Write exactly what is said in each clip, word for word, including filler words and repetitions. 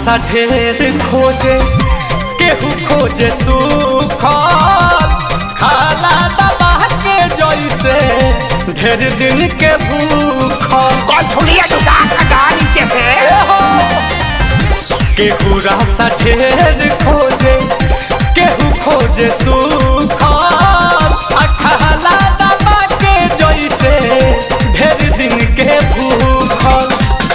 सा ढेर खोजे केहू खोजे सूखल खाला दबा के जैसे ढेर दिन के भूखल नीचे से केहू सा ढेर खोजे केहू खोजे सूखल खाला दबा के जैसे ढेर दिन के भूखल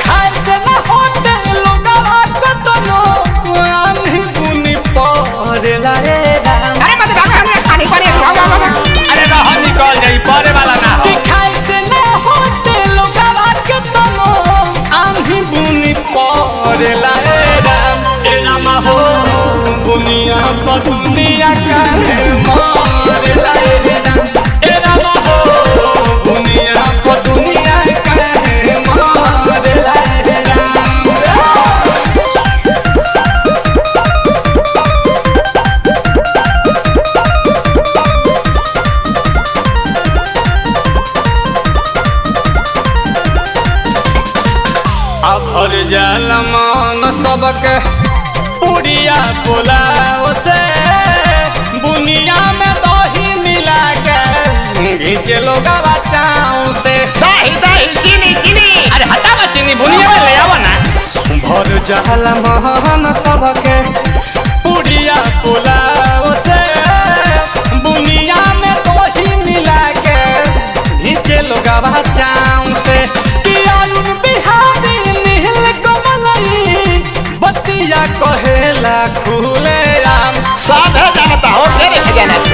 दुनिया पर दुनिया का मार लाए ए रामा हो दुनिया पर दुनिया का मार लाए अभर जल मान सबके पुड़िया पुलाव से बुनिया में दही मिला के घीचे लोग बचाओ से दही दही चीनी चीनी अरे हटावा चीनी बुनिया में ले आओ ना भर जहला महान सबके पुड़िया पुलाव से बुनिया में दही मिला के घीचे लोग बचाओ से बतिया कहेला खुले राम सब है जानता हो तेरे के जानता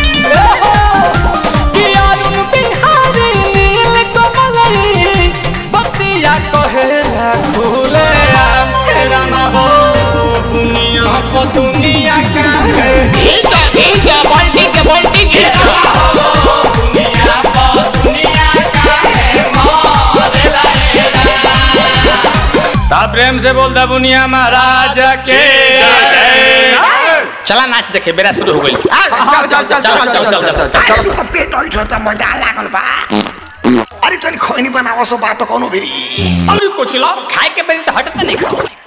कियारुन बिहारी नील कमलई बतिया कहेला खुले राम राम हो दुनिया को दुनिया का है ठीक है ठीक है बोल ठीक है बोल ठीक है दुनिया को दुनिया का है मार लाए प्रेम से बोल दा बुनिया महाराज के चला नाच देखे बेरा शुरू हो गई चल चल चल चल चल चल चल पेट उठो त मजा लागल बा अरे तनी खोइनी बनावो सो बात कोनो भेरी अरे कुछ लो खाए के बेरी त हटत नहीं खाओ